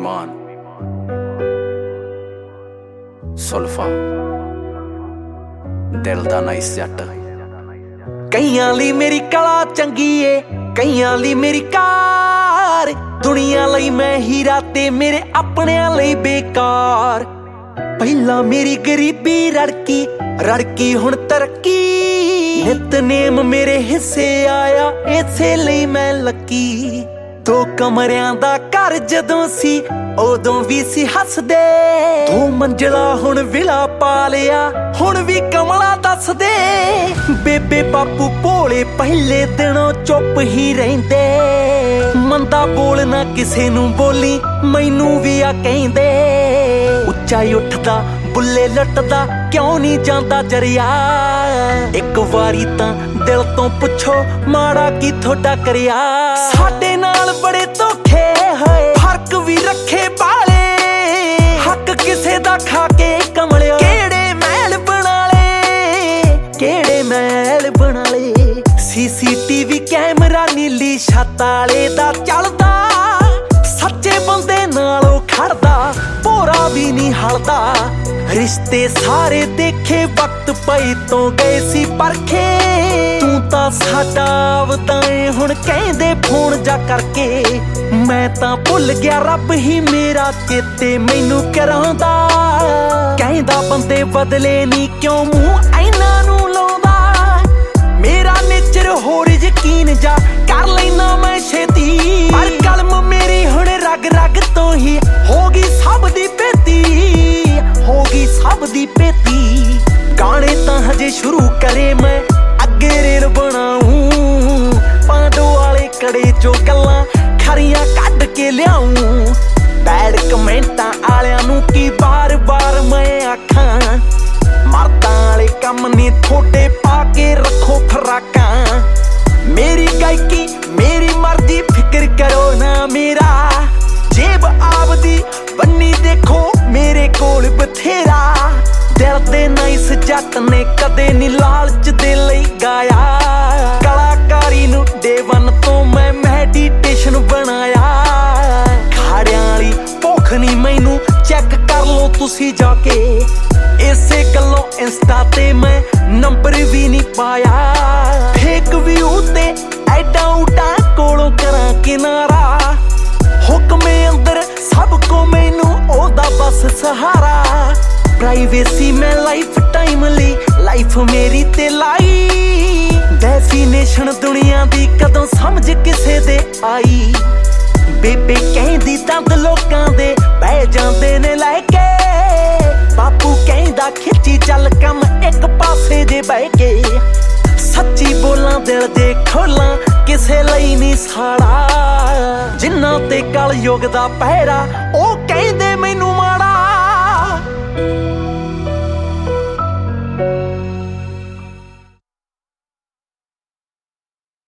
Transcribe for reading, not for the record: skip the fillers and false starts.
विमान सुल्फा दिल दा नाइस जट। कईयां लई मेरी कला चंगी ए, कईयां लई मेरी कार। दुनिया लई मैं हीरा ते मेरे अपनियां लई बेकार। पहला मेरी गरीबी रड़की रड़की हुण तरक्की। नितनेम मेरे हिस्से आया इसे लई मैं लकी। दो कमरियां दा घर जदों सी उदों भी सी हसदे। दो मंजिला हुण विला पा लिया हुण भी कमला दस दे। बेबे बापू भोले पहले दिनों चुप ही रहिंदे। मंदा बोलना किसे नूं बोली मैनू भी आ कहिंदे। उच्चा उठदा बुल्ले लटदा क्यों नहीं जांदा जरिया। एक वारी तां दिल तो पुछो माड़ा की थोड़ा करिया। साडे नाल बड़े धोखे होए फर्क भी रखे बाले। हक किसे दा खा के कमलिया केड़े महल बना ले, केड़े महल बना ले। CCTV कैमरा नीली छत आले दा चलदा। सच्चे बंदे नालों खड़दा भोरा भी नहीं हलदा। रिश्ते सारे देखे वक्त पई तो गए सी परखे। तू तां साडा वताए हुण कहंदे फोन जा करके। मैं तां भुल गया रब ही मेरा चेते मैनू करांदा। कहंदा बंदे बदले नी क्यों मूंह ऐना नू लाउंदा। मेरा नेचर होर यकीन जा कर लैना मैं छेती। पर कलम मेरी हुण रग रग तो ही होगी सब दी पेती, होगी सब दी पेती। गाने तां हजे शुरू करे मैं अगे रेल बनाऊं। पांडो वाले कड़े चो गल्लां खरियां कढ के लियाऊं। बैड कमेंटां आलियां नू की बार बार मैं आखां। मर्दां वाले कम ने थोड़े पा के रखो फराकां। मेरी गायकी मेरी मर्जी फिक्र करो ना मेरा। जेब आपदी बन्नी देखो मेरे कोल बथेरा। दिल दे नाइस जट ने कदे नी लालच दे लई गाया। कलाकारी नू डे वन तो मैं मैडिटेशन बनाया। खाड़ियां वाली भुख नी मैनू चेक कर लो तुसी जाके। इसे गल्लों इंस्टा ते मैं नंबर भी नहीं पाया। फेक व्यू ते ऐडा उडा कोलों करा किनारा। हुक्मे अंदर सबको मैनू ओदा बस सहारा। प्राइवेसी मैं लाइफ टाइम ली लाइफ मेरी ते लाई। डेफिनेशन दुनिया दी कदों समझ किसे दे आई। बेबे कहंदी दंद लोकां दे बह जांदे ने लैके। बापू कहंदा खिच्ची चल कम एक पासे जे बह के। सच्ची बोलां दिल दे खोलां किसे लई नहीं साड़ा। जिन्ना ते कल युग दा पहरा